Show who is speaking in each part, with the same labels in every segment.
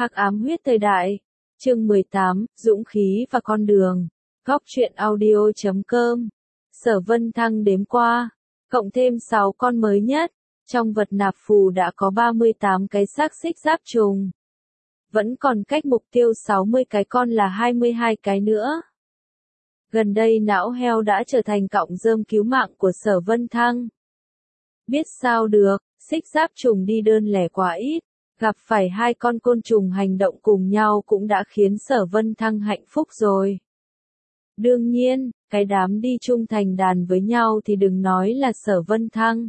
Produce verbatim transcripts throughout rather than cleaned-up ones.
Speaker 1: Hắc ám huyết thời đại. Chương mười tám, Dũng khí và con đường. Góc truyện audio chấm com. Sở Vân Thăng đếm qua, cộng thêm sáu con mới nhất, trong vật nạp phù đã có ba mươi tám cái xác xích giáp trùng. Vẫn còn cách mục tiêu sáu mươi cái con là hai mươi hai cái nữa. Gần đây não heo đã trở thành cọng rơm cứu mạng của Sở Vân Thăng. Biết sao được, xích giáp trùng đi đơn lẻ quá ít, gặp phải hai con côn trùng hành động cùng nhau cũng đã khiến Sở Vân Thăng hạnh phúc rồi. Đương nhiên, cái đám đi chung thành đàn với nhau thì đừng nói là Sở Vân Thăng.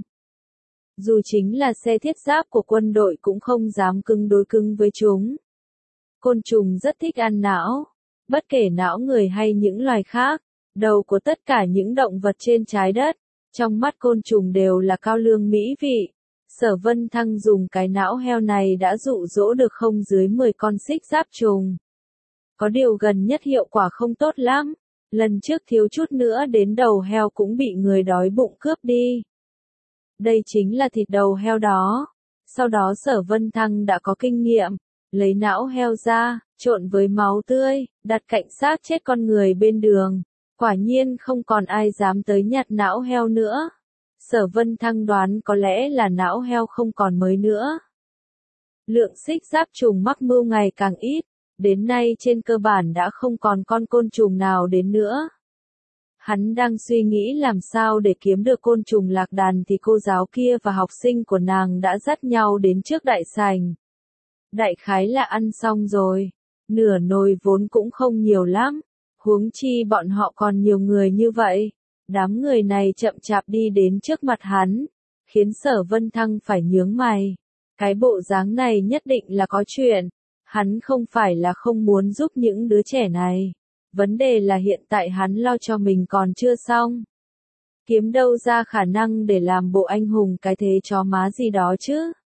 Speaker 1: Dù chính là xe thiết giáp của quân đội cũng không dám cứng đối cứng với chúng. Côn trùng rất thích ăn não, bất kể não người hay những loài khác, đầu của tất cả những động vật trên trái đất, trong mắt côn trùng đều là cao lương mỹ vị. Sở Vân Thăng dùng cái não heo này đã dụ dỗ được không dưới mười con xích giáp trùng. Có điều gần nhất hiệu quả không tốt lắm, lần trước thiếu chút nữa đến đầu heo cũng bị người đói bụng cướp đi. Đây chính là thịt đầu heo đó. Sau đó Sở Vân Thăng đã có kinh nghiệm, lấy não heo ra, trộn với máu tươi, đặt cạnh xác chết con người bên đường. Quả nhiên không còn ai dám tới nhặt não heo nữa. Sở Vân Thăng đoán có lẽ là não heo không còn mới nữa. Lượng xích giáp trùng mắc mưu ngày càng ít, đến nay trên cơ bản đã không còn con côn trùng nào đến nữa. Hắn đang suy nghĩ làm sao để kiếm được côn trùng lạc đàn thì cô giáo kia và học sinh của nàng đã dắt nhau đến trước đại sảnh. Đại khái là ăn xong rồi, nửa nồi vốn cũng không nhiều lắm, huống chi bọn họ còn nhiều người như vậy. Đám người này chậm chạp đi đến trước mặt hắn, khiến Sở Vân Thăng phải nhướng mày. Cái bộ dáng này nhất định là có chuyện, hắn không phải là không muốn giúp những đứa trẻ này. Vấn đề là hiện tại hắn lo cho mình còn chưa xong. Kiếm đâu ra khả năng để làm bộ anh hùng cái thế chó má gì đó chứ.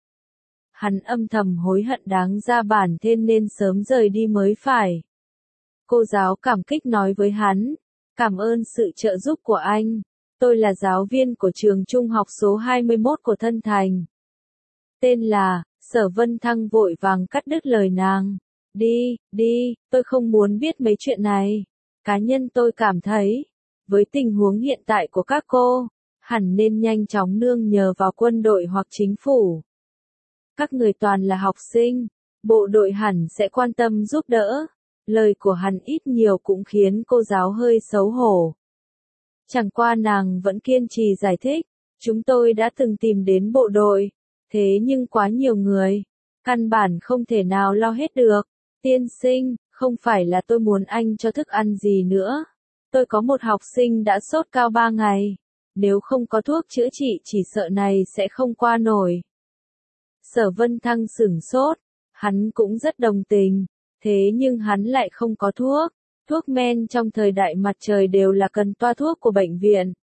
Speaker 1: Hắn âm thầm hối hận đáng ra bản thân nên sớm rời đi mới phải. Cô giáo cảm kích nói với hắn. Cảm ơn sự trợ giúp của anh. Tôi là giáo viên của trường trung học số hai mươi mốt của Thân Thành. Tên là, Sở Vân Thăng vội vàng cắt đứt lời nàng. Đi, đi, tôi không muốn biết mấy chuyện này. Cá nhân tôi cảm thấy, với tình huống hiện tại của các cô, hẳn nên nhanh chóng nương nhờ vào quân đội hoặc chính phủ. Các người toàn là học sinh, bộ đội hẳn sẽ quan tâm giúp đỡ. Lời của hắn ít nhiều cũng khiến cô giáo hơi xấu hổ. Chẳng qua nàng vẫn kiên trì giải thích, chúng tôi đã từng tìm đến bộ đội, thế nhưng quá nhiều người, căn bản không thể nào lo hết được. Tiên sinh, không phải là tôi muốn anh cho thức ăn gì nữa. Tôi có một học sinh đã sốt cao ba ngày, nếu không có thuốc chữa trị chỉ sợ này sẽ không qua nổi. Sở Vân Thăng sửng sốt, hắn cũng rất đồng tình. Thế nhưng hắn lại không có thuốc, thuốc men trong thời đại mặt trời đều là cần toa thuốc của bệnh viện.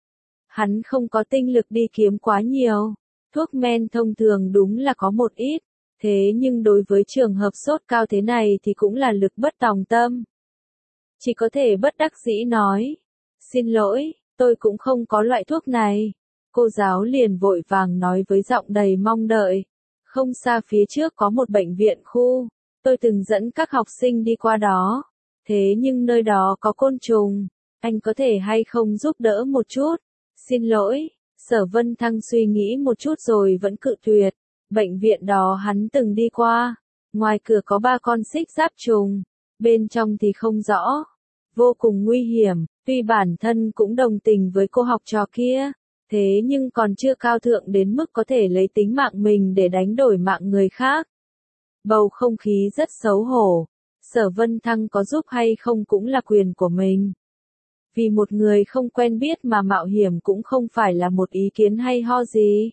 Speaker 1: Hắn không có tinh lực đi kiếm quá nhiều, thuốc men thông thường đúng là có một ít, thế nhưng đối với trường hợp sốt cao thế này thì cũng là lực bất tòng tâm. Chỉ có thể bất đắc dĩ nói, xin lỗi, tôi cũng không có loại thuốc này. Cô giáo liền vội vàng nói với giọng đầy mong đợi, không xa phía trước có một bệnh viện khu. Tôi từng dẫn các học sinh đi qua đó, thế nhưng nơi đó có côn trùng, anh có thể hay không giúp đỡ một chút? Xin lỗi, Sở Vân Thăng suy nghĩ một chút rồi vẫn cự tuyệt. Bệnh viện đó hắn từng đi qua, ngoài cửa có ba con xích giáp trùng, bên trong thì không rõ, vô cùng nguy hiểm. Tuy bản thân cũng đồng tình với cô học trò kia, thế nhưng còn chưa cao thượng đến mức có thể lấy tính mạng mình để đánh đổi mạng người khác. Bầu không khí rất xấu hổ, Sở Vân Thăng có giúp hay không cũng là quyền của mình. Vì một người không quen biết mà mạo hiểm cũng không phải là một ý kiến hay ho gì.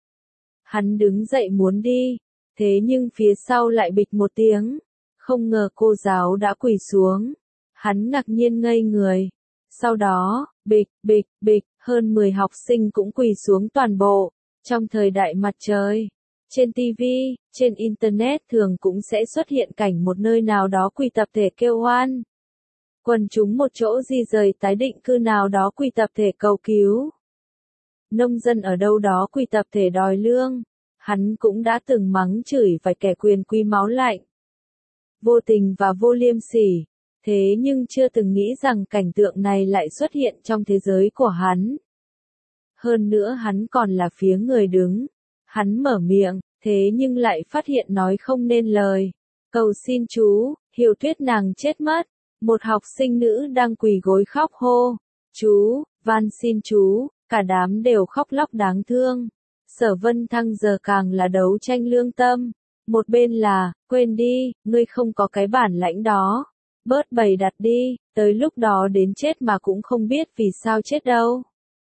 Speaker 1: Hắn đứng dậy muốn đi, thế nhưng phía sau lại bịch một tiếng, không ngờ cô giáo đã quỳ xuống. Hắn ngạc nhiên ngây người. Sau đó, bịch, bịch, bịch, hơn mười học sinh cũng quỳ xuống toàn bộ. Trong thời đại mặt trời, trên ti vi, trên Internet thường cũng sẽ xuất hiện cảnh một nơi nào đó quỳ tập thể kêu oan. Quần chúng một chỗ di rời tái định cư nào đó quỳ tập thể cầu cứu. Nông dân ở đâu đó quỳ tập thể đòi lương. Hắn cũng đã từng mắng chửi vài kẻ quyền quý máu lạnh. vô tình và vô liêm sỉ. Thế nhưng chưa từng nghĩ rằng cảnh tượng này lại xuất hiện trong thế giới của hắn. Hơn nữa hắn còn là phía người đứng. Hắn mở miệng, thế nhưng lại phát hiện nói không nên lời. Cầu xin chú, Hiểu Tuyết nàng chết mất. Một học sinh nữ đang quỳ gối khóc hô. Chú, van xin chú, cả đám đều khóc lóc đáng thương. Sở Vân Thăng giờ càng là đấu tranh lương tâm. Một bên là, quên đi, ngươi không có cái bản lãnh đó. Bớt bày đặt đi, tới lúc đó đến chết mà cũng không biết vì sao chết đâu.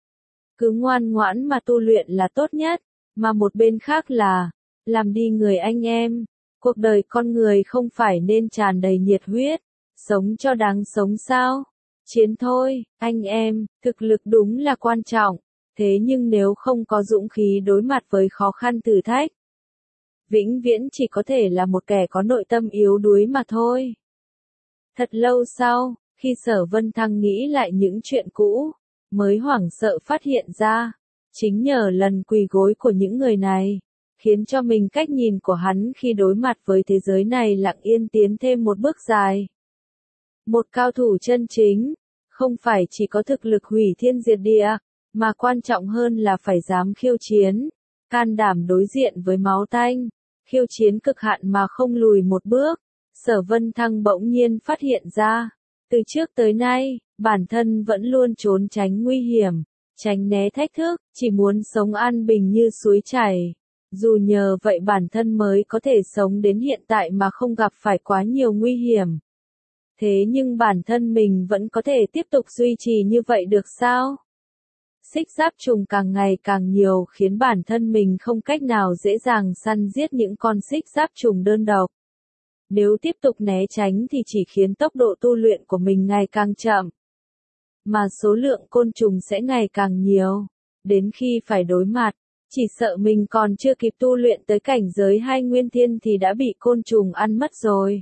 Speaker 1: Cứ ngoan ngoãn mà tu luyện là tốt nhất, mà một bên khác là, làm đi người anh em. Cuộc đời con người không phải nên tràn đầy nhiệt huyết, sống cho đáng sống sao? Chiến thôi, anh em, thực lực đúng là quan trọng, thế nhưng nếu không có dũng khí đối mặt với khó khăn thử thách, vĩnh viễn chỉ có thể là một kẻ có nội tâm yếu đuối mà thôi. Thật lâu sau, khi Sở Vân Thăng nghĩ lại những chuyện cũ, mới hoảng sợ phát hiện ra, chính nhờ lần quỳ gối của những người này, khiến cho mình cách nhìn của hắn khi đối mặt với thế giới này lặng yên tiến thêm một bước dài. Một cao thủ chân chính, không phải chỉ có thực lực hủy thiên diệt địa, mà quan trọng hơn là phải dám khiêu chiến, can đảm đối diện với máu tanh, khiêu chiến cực hạn mà không lùi một bước. Sở Vân Thăng bỗng nhiên phát hiện ra, từ trước tới nay, bản thân vẫn luôn trốn tránh nguy hiểm, tránh né thách thức, chỉ muốn sống an bình như suối chảy. Dù nhờ vậy bản thân mới có thể sống đến hiện tại mà không gặp phải quá nhiều nguy hiểm. Thế nhưng bản thân mình vẫn có thể tiếp tục duy trì như vậy được sao? Xích giáp trùng càng ngày càng nhiều khiến bản thân mình không cách nào dễ dàng săn giết những con xích giáp trùng đơn độc. Nếu tiếp tục né tránh thì chỉ khiến tốc độ tu luyện của mình ngày càng chậm, mà số lượng côn trùng sẽ ngày càng nhiều. Đến khi phải đối mặt, chỉ sợ mình còn chưa kịp tu luyện tới cảnh giới hai nguyên thiên thì đã bị côn trùng ăn mất rồi.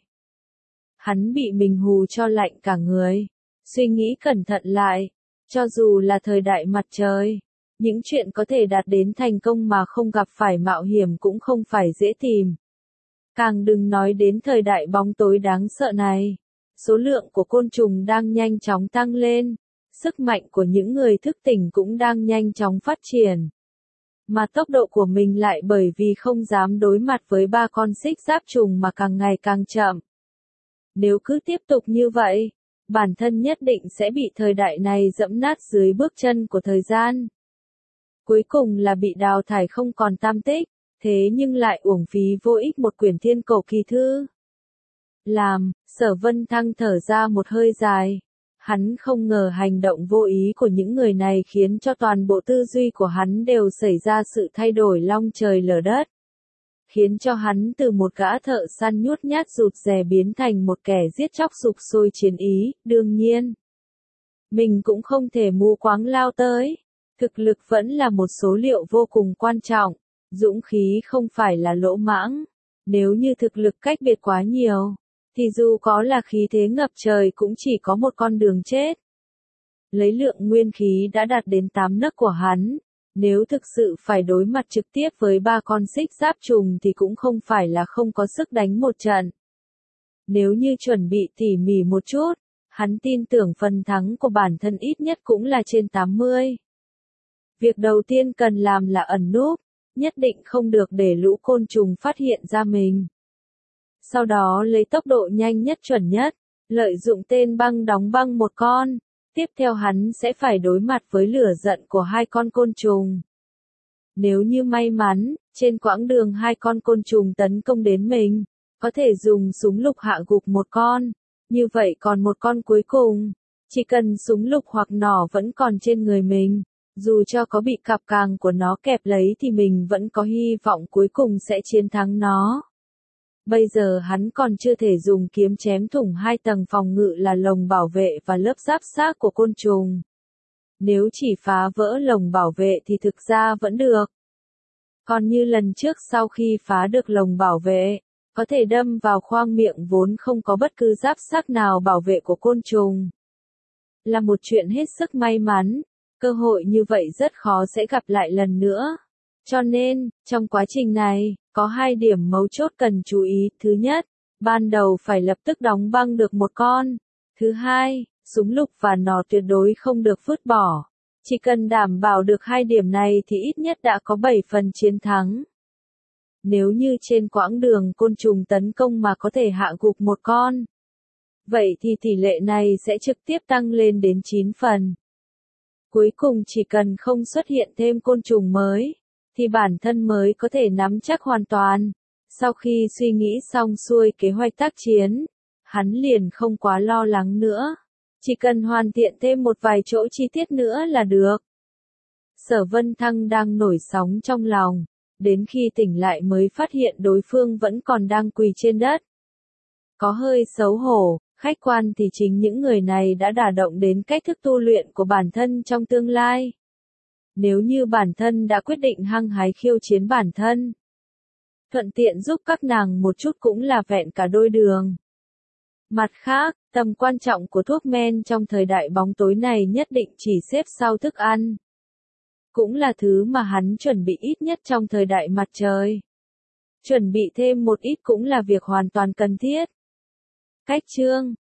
Speaker 1: Hắn bị mình hù cho lạnh cả người. Suy nghĩ cẩn thận lại, cho dù là thời đại mặt trời, những chuyện có thể đạt đến thành công mà không gặp phải mạo hiểm cũng không phải dễ tìm. Càng đừng nói đến thời đại bóng tối đáng sợ này. Số lượng của côn trùng đang nhanh chóng tăng lên, sức mạnh của những người thức tỉnh cũng đang nhanh chóng phát triển. Mà tốc độ của mình lại bởi vì không dám đối mặt với ba con xích giáp trùng mà càng ngày càng chậm. Nếu cứ tiếp tục như vậy, bản thân nhất định sẽ bị thời đại này dẫm nát dưới bước chân của thời gian. Cuối cùng là bị đào thải không còn tam tích, thế nhưng lại uổng phí vô ích một quyển thiên cổ kỳ thư. Làm, Sở Vân Thăng thở ra một hơi dài. Hắn không ngờ hành động vô ý của những người này khiến cho toàn bộ tư duy của hắn đều xảy ra sự thay đổi long trời lở đất. Khiến cho hắn từ một gã thợ săn nhút nhát rụt rè biến thành một kẻ giết chóc sục sôi chiến ý, đương nhiên. Mình cũng không thể mù quáng lao tới. Thực lực vẫn là một số liệu vô cùng quan trọng, dũng khí không phải là lỗ mãng. Nếu như thực lực cách biệt quá nhiều, thì dù có là khí thế ngập trời cũng chỉ có một con đường chết. Lấy lượng nguyên khí đã đạt đến tám nấc của hắn, nếu thực sự phải đối mặt trực tiếp với ba con xích giáp trùng thì cũng không phải là không có sức đánh một trận. Nếu như chuẩn bị tỉ mỉ một chút, hắn tin tưởng phần thắng của bản thân ít nhất cũng là trên tám mươi. Việc đầu tiên cần làm là ẩn núp, nhất định không được để lũ côn trùng phát hiện ra mình. Sau đó lấy tốc độ nhanh nhất chuẩn nhất, lợi dụng tên băng đóng băng một con, tiếp theo hắn sẽ phải đối mặt với lửa giận của hai con côn trùng. Nếu như may mắn, trên quãng đường hai con côn trùng tấn công đến mình, có thể dùng súng lục hạ gục một con, như vậy còn một con cuối cùng, chỉ cần súng lục hoặc nỏ vẫn còn trên người mình, dù cho có bị cặp càng của nó kẹp lấy thì mình vẫn có hy vọng cuối cùng sẽ chiến thắng nó. Bây giờ hắn còn chưa thể dùng kiếm chém thủng hai tầng phòng ngự là lồng bảo vệ và lớp giáp xác của côn trùng. Nếu chỉ phá vỡ lồng bảo vệ thì thực ra vẫn được. Còn như lần trước sau khi phá được lồng bảo vệ, có thể đâm vào khoang miệng vốn không có bất cứ giáp xác nào bảo vệ của côn trùng. Là một chuyện hết sức may mắn, cơ hội như vậy rất khó sẽ gặp lại lần nữa. Cho nên, trong quá trình này, có hai điểm mấu chốt cần chú ý. Thứ nhất, Ban đầu phải lập tức đóng băng được một con. Thứ hai, súng lục và nỏ tuyệt đối không được vứt bỏ. Chỉ cần đảm bảo được hai điểm này thì ít nhất đã có bảy phần chiến thắng. Nếu như trên quãng đường côn trùng tấn công mà có thể hạ gục một con, vậy thì tỷ lệ này sẽ trực tiếp tăng lên đến chín phần. Cuối cùng chỉ cần không xuất hiện thêm côn trùng mới, thì bản thân mới có thể nắm chắc hoàn toàn. Sau khi suy nghĩ xong xuôi kế hoạch tác chiến, hắn liền không quá lo lắng nữa. Chỉ cần hoàn thiện thêm một vài chỗ chi tiết nữa là được. Sở Vân Thăng đang nổi sóng trong lòng, đến khi tỉnh lại mới phát hiện đối phương vẫn còn đang quỳ trên đất. Có hơi xấu hổ, khách quan thì chính những người này đã đả động đến cách thức tu luyện của bản thân trong tương lai. Nếu như bản thân đã quyết định hăng hái khiêu chiến bản thân, thuận tiện giúp các nàng một chút cũng là vẹn cả đôi đường. Mặt khác, tầm quan trọng của thuốc men trong thời đại bóng tối này nhất định chỉ xếp sau thức ăn. Cũng là thứ mà hắn chuẩn bị ít nhất trong thời đại mặt trời. Chuẩn bị thêm một ít cũng là việc hoàn toàn cần thiết. Cách chương